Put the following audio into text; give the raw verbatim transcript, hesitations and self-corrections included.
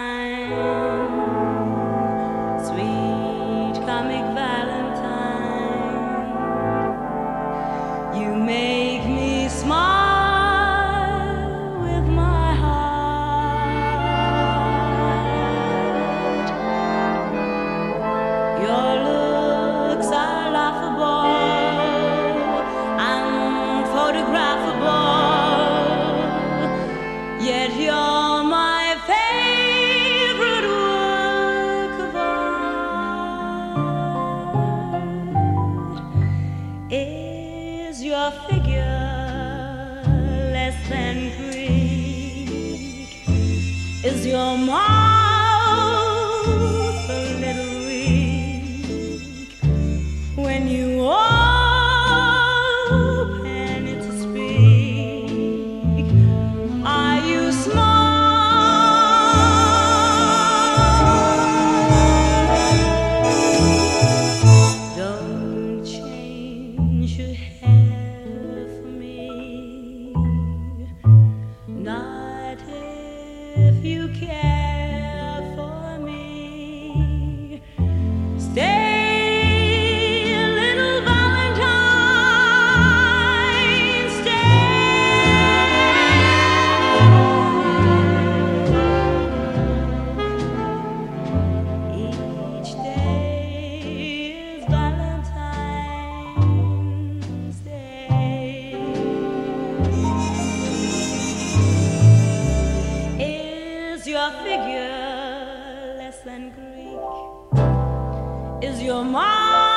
sweet comic Valentine. You make me smile with my heart. Your looks are laughable and photographable, yet you're my favorite work of art. Is your figure less than Greek? Is your mouth a little weak when you open it to speak? Are you smart? Don't change your hair for me, not if you care for me. Stay, little Valentine, stay. Each day is Valentine's Day. Is your figure less than Greek? Is your mind